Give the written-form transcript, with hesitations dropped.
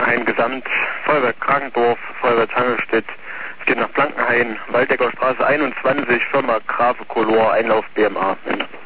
Blankenhain Gesamt, Feuerwehr Krankendorf, Feuerwehr Tangelstedt. Es geht nach Blankenhain, Waldecker Straße 21, Firma Grave Color, Einlauf BMA.